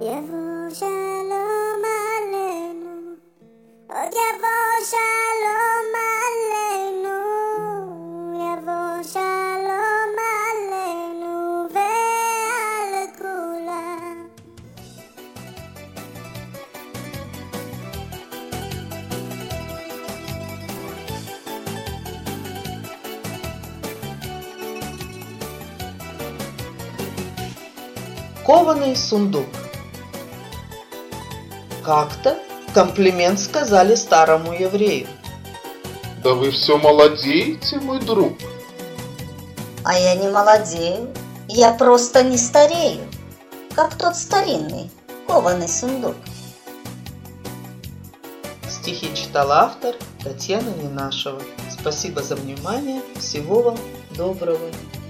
יבוא שלום עלינו, עוד יבוא שלום עלינו, יבוא שלום עלינו ועל כולם. Кованый сундук. Как-то комплимент сказали старому еврею. Да вы все молодеете, мой друг. А я не молодею, я просто не старею, как тот старинный кованый сундук. Стихи читал автор Татьяна Ненашева. Спасибо за внимание. Всего вам доброго.